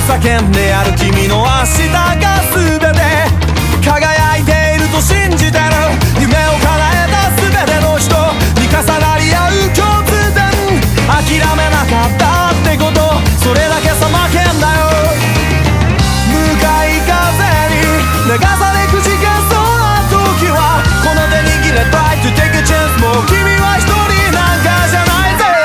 叫んである君の明日が全て輝いていると信じてる。夢を叶えた全ての人に重なり合う共通点、諦めなかったってこと、それだけさ負けんだよ。向かい風に流されくじけそうな時はこの手握れ Try to take a chance、 もう君は一人なんかじゃないぜ。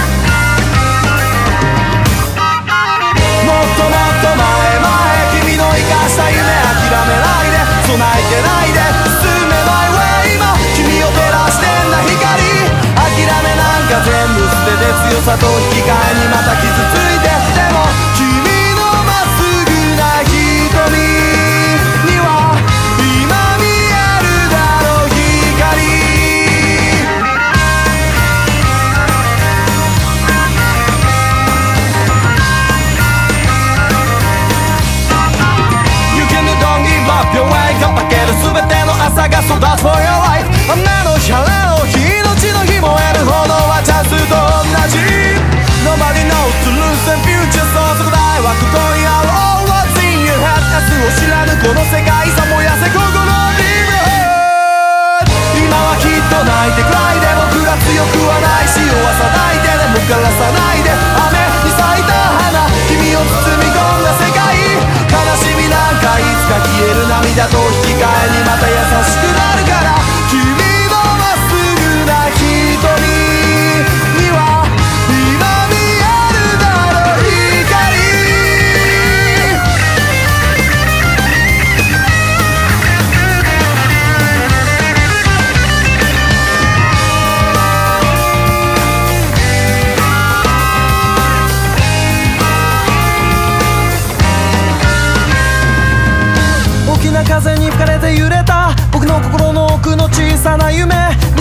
もっともっと前へ君の生かした夢諦めないで、備えてないで進めない way、 今君を照らしてんだ光、諦めなんか全部捨てて強さと引き換えにまた傷ついて、でも君のまっすぐな瞳には今見えるだろう光。You can don't give up your way、 かける全ての朝が育つ for your life、 雨の日晴れの日命の日燃えるほどはチャンスと同じ。 Nobody knows to lose and future、 そうそこだいはここにある All what's in your head、 明日を知らぬこの世界さ燃やせ心の Dream your head。 今はきっと泣いてくらいで僕ら強くはないし、弱さないででも枯らさないで、雨に咲いた花君を包み込んだ世界、悲しみなんかいつか消える涙と引き換えにまた優しくなるから、君のまっすぐな瞳には今見えるだろう光。大きな風に吹かれて揺れた僕の心の奥の小さな夢、